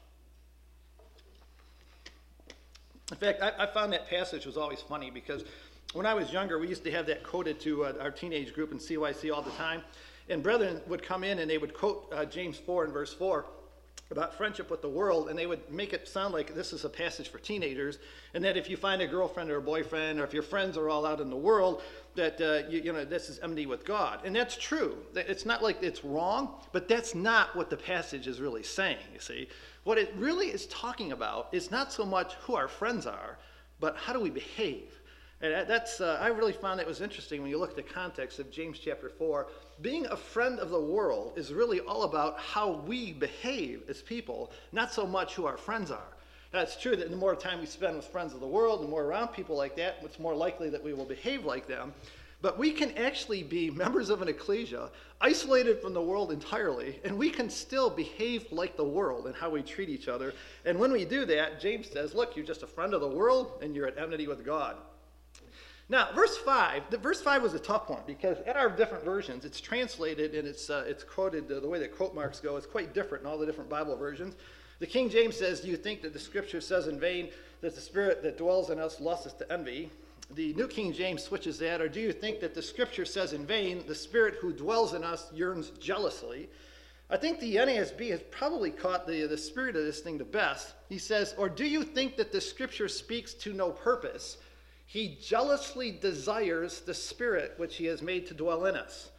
B: In fact, I, I found that passage was always funny because when I was younger, we used to have that quoted to uh, our teenage group in C Y C all the time. And brethren would come in and they would quote uh, James four and verse four about friendship with the world, and they would make it sound like this is a passage for teenagers, and that if you find a girlfriend or a boyfriend, or if your friends are all out in the world, that uh, you, you know this is enmity with God. And that's true. It's not like it's wrong, but that's not what the passage is really saying, you see. What it really is talking about is not so much who our friends are, but how do we behave. And that's, uh, I really found that was interesting when you look at the context of James chapter four. Being a friend of the world is really all about how we behave as people, not so much who our friends are. Now, it's true that the more time we spend with friends of the world, the more around people like that, it's more likely that we will behave like them. But we can actually be members of an ecclesia, isolated from the world entirely, and we can still behave like the world in how we treat each other. And when we do that, James says, look, you're just a friend of the world, and you're at enmity with God. Now, verse five, the verse five was a tough one because in our different versions, it's translated and it's uh, it's quoted, uh, the way that quote marks go is quite different in all the different Bible versions. The King James says, do you think that the scripture says in vain that the spirit that dwells in us lusteth to envy? The New King James switches that, or do you think that the scripture says in vain, the spirit who dwells in us yearns jealously? I think the N A S B has probably caught the, the spirit of this thing the best. He says, or do you think that the scripture speaks to no purpose? He jealously desires the Spirit which he has made to dwell in us.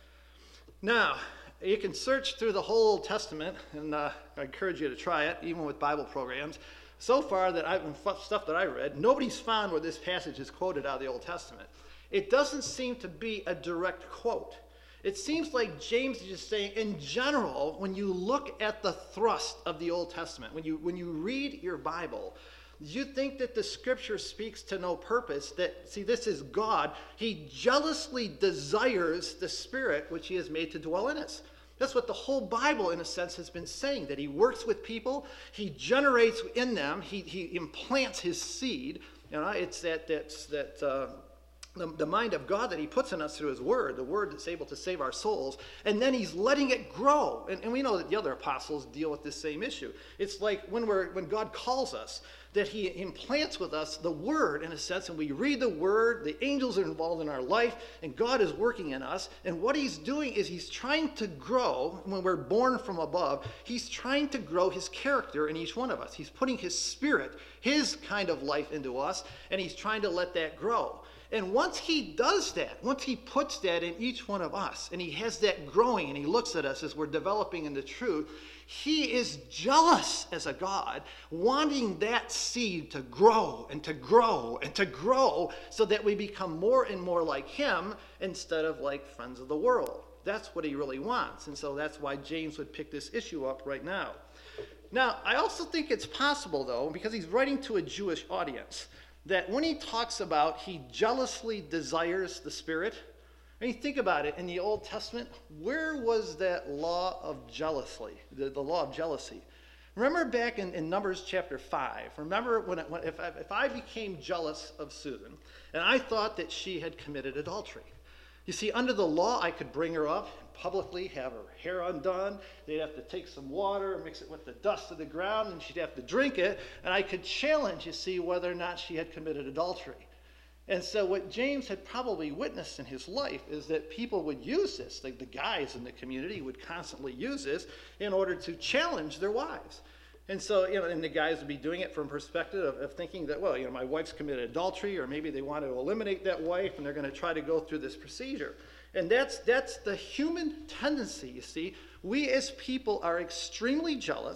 B: Now, you can search through the whole Old Testament, and uh, I encourage you to try it, even with Bible programs. So far, that I've stuff that I read, nobody's found where this passage is quoted out of the Old Testament. It doesn't seem to be a direct quote. It seems like James is just saying, in general, when you look at the thrust of the Old Testament, when you when you read your Bible, you think that the scripture speaks to no purpose, that, see, this is God. He jealously desires the Spirit which he has made to dwell in us. That's what the whole Bible, in a sense, has been saying, that he works with people, he generates in them, he, he implants his seed. You know, it's that, that's, that uh, the, the mind of God that he puts in us through his word, the word that's able to save our souls, and then he's letting it grow. And, and we know that the other apostles deal with this same issue. It's like when, we're, when God calls us, that he implants with us the word, in a sense, and we read the word, the angels are involved in our life, and God is working in us, and what he's doing is he's trying to grow, when we're born from above, he's trying to grow his character in each one of us. He's putting his spirit, his kind of life into us, and he's trying to let that grow. And once he does that, once he puts that in each one of us, and he has that growing, and he looks at us as we're developing in the truth, he is jealous as a God, wanting that seed to grow and to grow and to grow so that we become more and more like him instead of like friends of the world. That's what he really wants. And so that's why James would pick this issue up right now. Now, I also think it's possible, though, because he's writing to a Jewish audience, that when he talks about he jealously desires the Spirit, I mean, think about it. In the Old Testament, where was that law of jealousy, the, the law of jealousy? Remember back in, in Numbers chapter five, remember when, it, when if, I, if I became jealous of Susan, and I thought that she had committed adultery. You see, under the law, I could bring her up publicly, have her hair undone. They'd have to take some water, mix it with the dust of the ground, and she'd have to drink it. And I could challenge, you see, whether or not she had committed adultery. And so what James had probably witnessed in his life is that people would use this, like the guys in the community would constantly use this in order to challenge their wives. And so, you know, and the guys would be doing it from perspective of, of thinking that, well, you know, my wife's committed adultery, or maybe they want to eliminate that wife, and they're going to try to go through this procedure. And that's that's the human tendency, you see. We as people are extremely jealous.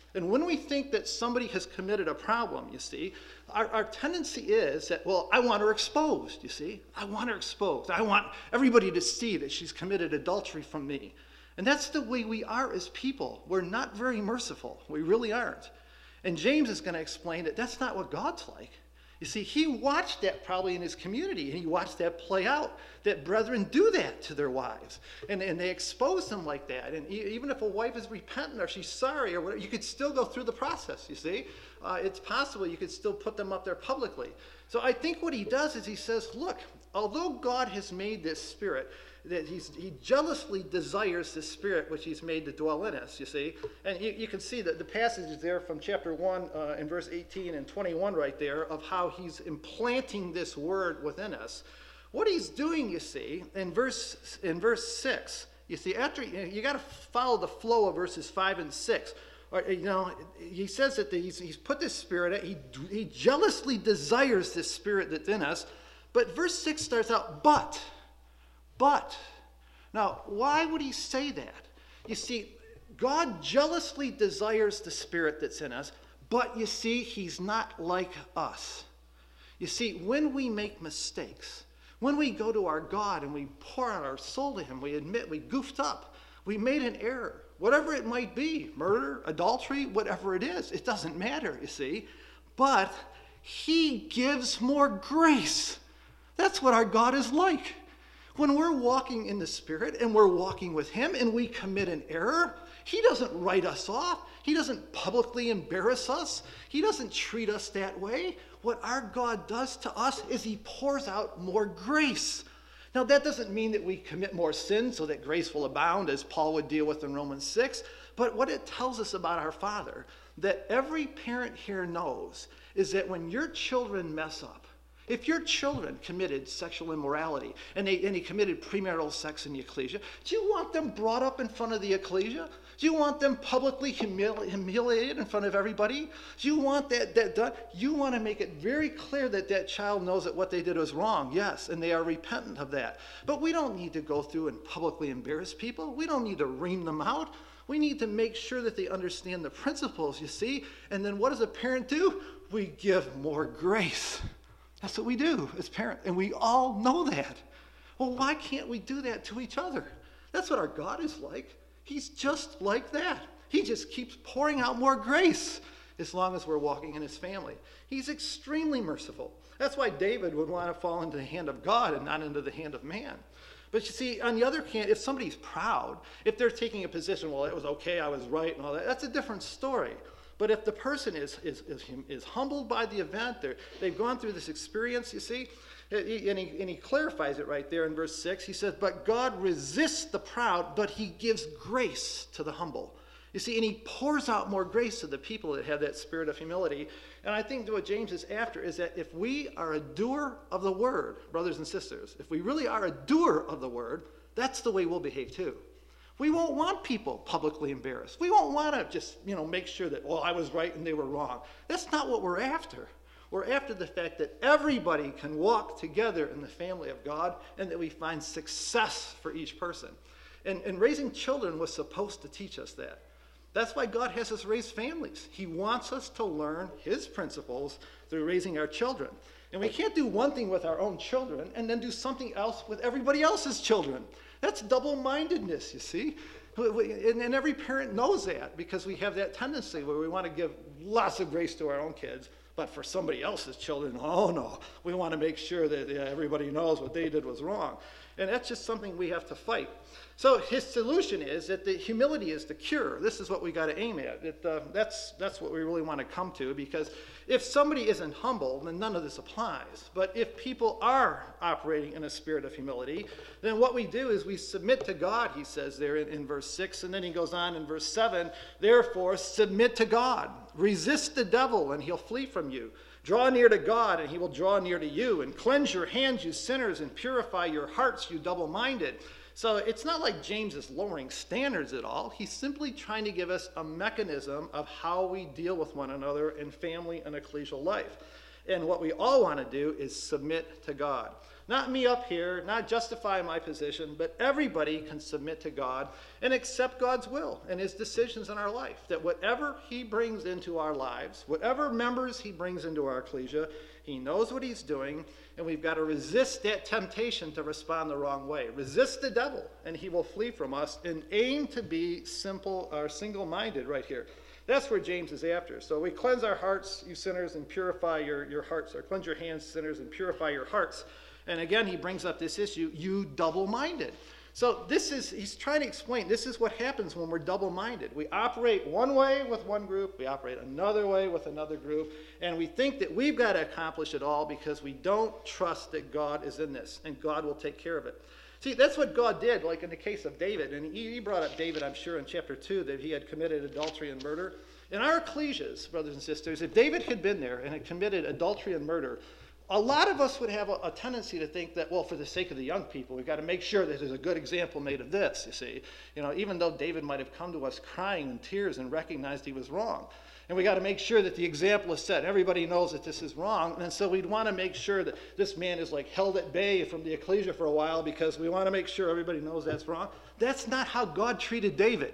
B: And when we think that somebody has committed a problem, you see, our, our tendency is that, well, I want her exposed, you see. I want her exposed. I want everybody to see that she's committed adultery from me. And that's the way we are as people. We're not very merciful. We really aren't. And James is going to explain that that's not what God's like. You see, he watched that probably in his community, and he watched that play out, that brethren do that to their wives. And, and they expose them like that. And e- even if a wife is repentant or she's sorry or whatever, you could still go through the process, you see. Uh, it's possible you could still put them up there publicly. So I think what he does is he says, look, although God has made this spirit, that he's, he jealously desires this spirit which he's made to dwell in us, you see. And you, you can see that the passage is there from chapter one uh, in verse eighteen and twenty-one right there of how he's implanting this word within us. What he's doing, you see, in verse, in verse six, you see, after you, you got to follow the flow of verses five and six. Or, you know, he says that he's, he's put this spirit, he, he jealously desires this spirit that's in us. But verse six starts out, but... But, now, why would he say that? You see, God jealously desires the spirit that's in us, but you see, he's not like us. You see, when we make mistakes, when we go to our God and we pour out our soul to him, we admit we goofed up, we made an error, whatever it might be, murder, adultery, whatever it is, it doesn't matter, you see. But he gives more grace. That's what our God is like. When we're walking in the Spirit and we're walking with him and we commit an error, he doesn't write us off. He doesn't publicly embarrass us. He doesn't treat us that way. What our God does to us is he pours out more grace. Now, that doesn't mean that we commit more sin so that grace will abound, as Paul would deal with in Romans six. But what it tells us about our Father, that every parent here knows, is that when your children mess up, if your children committed sexual immorality and they, and they committed premarital sex in the ecclesia, do you want them brought up in front of the ecclesia? Do you want them publicly humili- humiliated in front of everybody? Do you want that, that done? You want to make it very clear that that child knows that what they did was wrong, yes, and they are repentant of that. But we don't need to go through and publicly embarrass people. We don't need to ream them out. We need to make sure that they understand the principles, you see. And then what does a parent do? We give more grace. That's what we do as parents, and we all know that. Well, why can't we do that to each other? That's what our God is like. He's just like that. He just keeps pouring out more grace as long as we're walking in his family. He's extremely merciful. That's why David would want to fall into the hand of God and not into the hand of man. But you see, on the other hand, if somebody's proud, if they're taking a position, well, it was okay, I was right, and all that, that's a different story. But if the person is, is, is, is humbled by the event, they've gone through this experience, you see, and he, and he clarifies it right there in verse six. He says, but God resists the proud, but he gives grace to the humble. You see, and he pours out more grace to the people that have that spirit of humility. And I think what James is after is that if we are a doer of the word, brothers and sisters, if we really are a doer of the word, that's the way we'll behave too. We won't want people publicly embarrassed. We won't want to just, you know, make sure that, well, I was right and they were wrong. That's not what we're after. We're after the fact that everybody can walk together in the family of God and that we find success for each person. And, and raising children was supposed to teach us that. That's why God has us raise families. He wants us to learn his principles through raising our children. And we can't do one thing with our own children and then do something else with everybody else's children. That's double-mindedness, you see. And, and every parent knows that because we have that tendency where we want to give lots of grace to our own kids, but for somebody else's children, oh no, we want to make sure that yeah, everybody knows what they did was wrong. And that's just something we have to fight. So his solution is that the humility is the cure. This is what we got to aim at. It, uh, that's, that's what we really want to come to, because if somebody isn't humble, then none of this applies. But if people are operating in a spirit of humility, then what we do is we submit to God, he says there in, in verse six, and then he goes on in verse seven, therefore submit to God. Resist the devil, and he'll flee from you. Draw near to God, and he will draw near to you. And cleanse your hands, you sinners, and purify your hearts, you double-minded. So it's not like James is lowering standards at all. He's simply trying to give us a mechanism of how we deal with one another in family and ecclesial life. And what we all want to do is submit to God. Not me up here, not justify my position, but everybody can submit to God and accept God's will and his decisions in our life. That whatever he brings into our lives, whatever members he brings into our ecclesia, he knows what he's doing, and we've got to resist that temptation to respond the wrong way. Resist the devil, and he will flee from us, and aim to be simple or single-minded right here. That's where James is after. So we cleanse our hearts, you sinners, and purify your, your hearts, or cleanse your hands, sinners, and purify your hearts. And again, he brings up this issue, you double-minded. So this is, he's trying to explain, this is what happens when we're double-minded. We operate one way with one group, we operate another way with another group, and we think that we've got to accomplish it all because we don't trust that God is in this, and God will take care of it. See, that's what God did, like in the case of David, and he, he brought up David, I'm sure, in chapter two, that he had committed adultery and murder. In our ecclesias, brothers and sisters, if David had been there and had committed adultery and murder, a lot of us would have a, a tendency to think that, well, for the sake of the young people, we've got to make sure that there's a good example made of this, you see. You know, even though David might have come to us crying in tears and recognized he was wrong. And we got to make sure that the example is set. Everybody knows that this is wrong. And so we'd want to make sure that this man is like held at bay from the ecclesia for a while because we want to make sure everybody knows that's wrong. That's not how God treated David.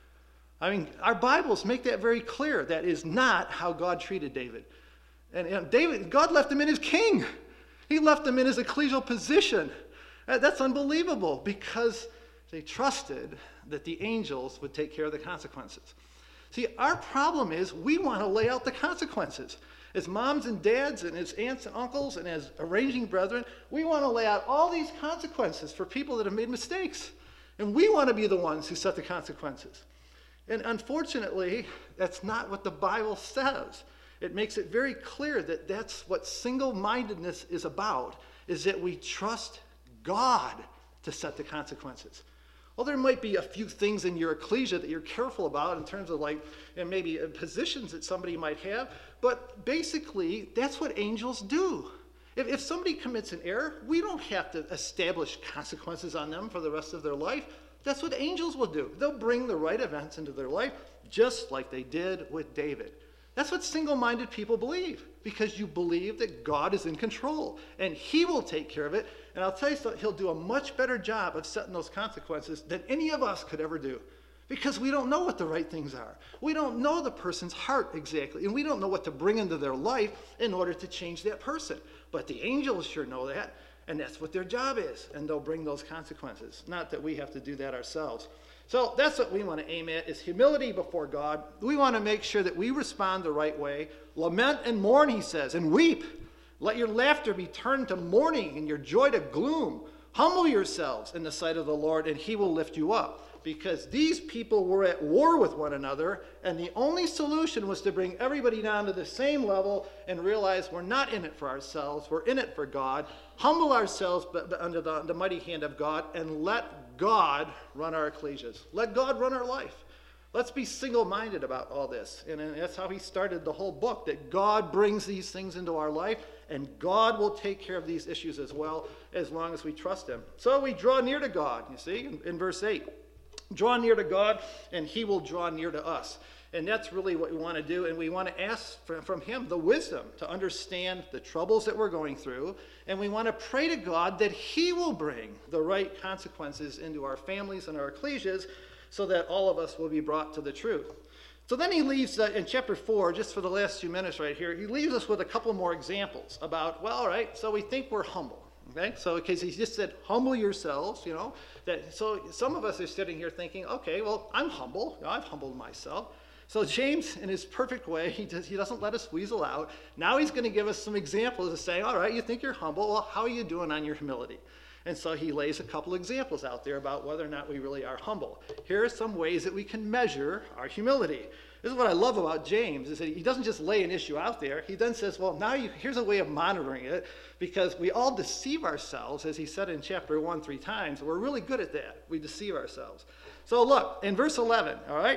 B: I mean, our Bibles make that very clear. That is not how God treated David. And, and David, God left him in his king. He left him in his ecclesial position. That's unbelievable because they trusted that the angels would take care of the consequences. See, our problem is we want to lay out the consequences. As moms and dads and as aunts and uncles and as arranging brethren, we want to lay out all these consequences for people that have made mistakes. And we want to be the ones who set the consequences. And unfortunately, that's not what the Bible says. It makes it very clear that that's what single-mindedness is about, is that we trust God to set the consequences. Well, there might be a few things in your ecclesia that you're careful about in terms of like, and maybe positions that somebody might have, but basically, that's what angels do. If, if somebody commits an error, we don't have to establish consequences on them for the rest of their life. That's what angels will do. They'll bring the right events into their life, just like they did with David. That's what single-minded people believe, because you believe that God is in control, and he will take care of it. And I'll tell you something, he'll do a much better job of setting those consequences than any of us could ever do, because we don't know what the right things are. We don't know the person's heart exactly, and we don't know what to bring into their life in order to change that person. But the angels sure know that, and that's what their job is, and they'll bring those consequences. Not that we have to do that ourselves. So that's what we want to aim at, is humility before God. We want to make sure that we respond the right way. Lament and mourn, he says, and weep. Let your laughter be turned to mourning and your joy to gloom. Humble yourselves in the sight of the Lord, and he will lift you up. Because these people were at war with one another, and the only solution was to bring everybody down to the same level and realize we're not in it for ourselves, we're in it for God. Humble ourselves under the, the mighty hand of God, and let God run our ecclesias. Let God run our life. Let's be single-minded about all this. And that's how he started the whole book, that God brings these things into our life, and God will take care of these issues as well, as long as we trust him. So we draw near to God, you see, in, in verse eight. Draw near to God, and he will draw near to us. And that's really what we want to do, and we want to ask from, from him the wisdom to understand the troubles that we're going through, and we want to pray to God that he will bring the right consequences into our families and our ecclesias so that all of us will be brought to the truth. So then he leaves, uh, in chapter four, just for the last few minutes right here, he leaves us with a couple more examples about, well, all right, so we think we're humble. Okay, so because he just said, humble yourselves, you know, that so some of us are sitting here thinking, okay, well, I'm humble, you know, I've humbled myself. So James, in his perfect way, he, does, he doesn't let us weasel out. Now he's going to give us some examples of saying, all right, you think you're humble, well, how are you doing on your humility? And so he lays a couple examples out there about whether or not we really are humble. Here are some ways that we can measure our humility. This is what I love about James, is that he doesn't just lay an issue out there. He then says, well, now you, here's a way of monitoring it, because we all deceive ourselves, as he said in chapter one three times. We're really good at that. We deceive ourselves. So look, in verse eleven, all right,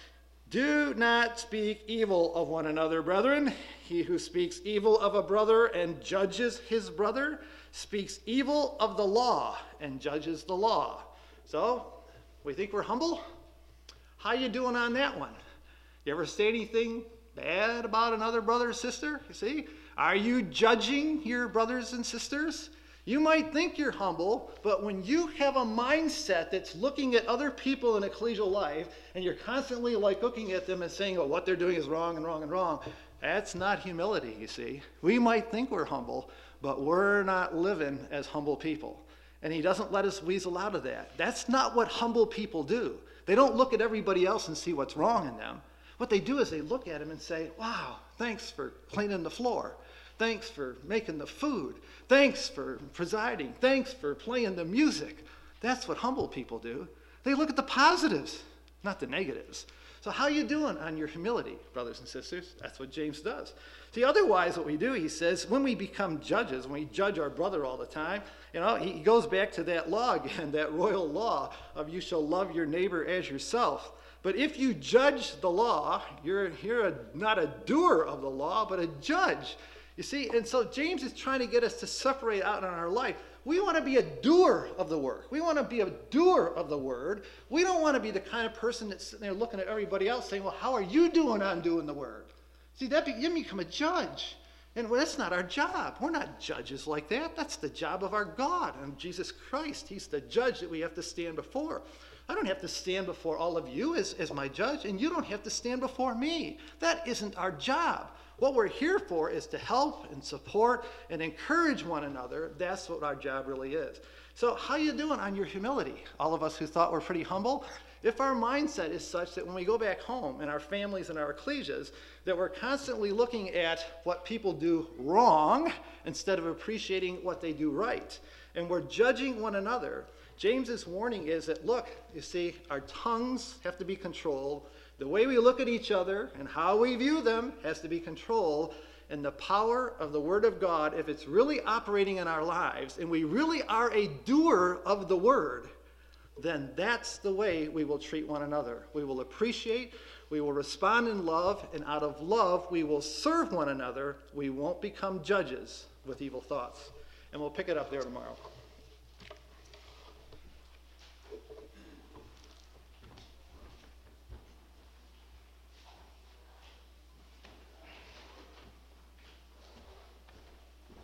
B: do not speak evil of one another, brethren. He who speaks evil of a brother and judges his brother speaks evil of the law and judges the law. So, we think we're humble? How you doing on that one? You ever say anything bad about another brother or sister? You see? Are you judging your brothers and sisters? You might think you're humble, but when you have a mindset that's looking at other people in ecclesial life, and you're constantly like looking at them and saying, oh, what they're doing is wrong and wrong and wrong, that's not humility, you see. We might think we're humble, but we're not living as humble people. And he doesn't let us weasel out of that. That's not what humble people do. They don't look at everybody else and see what's wrong in them. What they do is they look at him and say, wow, thanks for cleaning the floor. Thanks for making the food. Thanks for presiding. Thanks for playing the music. That's what humble people do. They look at the positives, not the negatives. So how you doing on your humility, brothers and sisters? That's what James does. See, otherwise what we do, he says, when we become judges, when we judge our brother all the time, you know, he goes back to that law again, that royal law of you shall love your neighbor as yourself. But if you judge the law, you're, you're a, not a doer of the law, but a judge. You see, and so James is trying to get us to separate out in our life. We want to be a doer of the work. We want to be a doer of the word. We don't want to be the kind of person that's sitting there looking at everybody else saying, well, how are you doing on doing the word? See, that be, you become a judge. And well, that's not our job. We're not judges like that. That's the job of our God and Jesus Christ. He's the judge that we have to stand before. I don't have to stand before all of you as, as my judge, and you don't have to stand before me. That isn't our job. What we're here for is to help and support and encourage one another. That's what our job really is. So how you doing on your humility? All of us who thought we're pretty humble, if our mindset is such that when we go back home in our families and our ecclesias, that we're constantly looking at what people do wrong instead of appreciating what they do right, and we're judging one another, James's warning is that, look, you see, our tongues have to be controlled. The way we look at each other and how we view them has to be controlled. And the power of the Word of God, if it's really operating in our lives, and we really are a doer of the Word, then that's the way we will treat one another. We will appreciate, we will respond in love, and out of love, we will serve one another. We won't become judges with evil thoughts. And we'll pick it up there tomorrow.